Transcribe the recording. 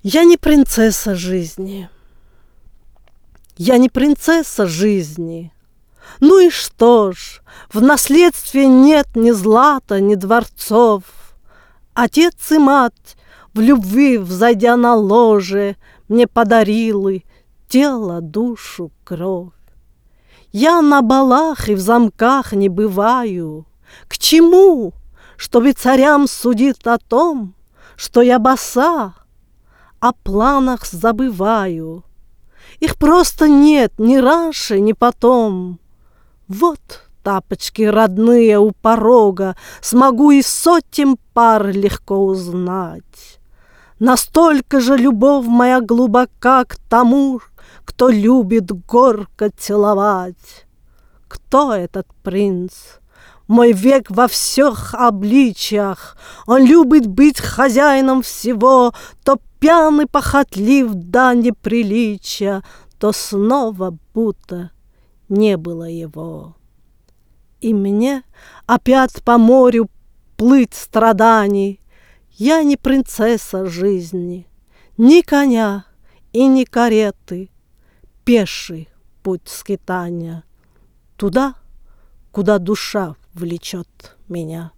Я не принцесса жизни. Я не принцесса жизни. Ну и что ж, в наследстве нет ни злата, ни дворцов. Отец и мать, в любви взойдя на ложе, мне подарилы тело, душу, кровь. Я на балах и в замках не бываю. К чему? Чтобы царям судить о том, что я боса, о планах забываю. Их просто нет ни раньше, ни потом. Вот тапочки родные у порога, смогу и сотен пар легко узнать. Настолько же любовь моя глубока к тому, кто любит горько целовать. Кто этот принц? Мой век во всех обличиях. Он любит быть хозяином всего, то пьяный похотлив до неприличия, то снова будто не было его. И мне опять по морю плыть страданий. Я не принцесса жизни, ни коня и ни кареты, пеший путь скитания, туда, куда душа влечет меня.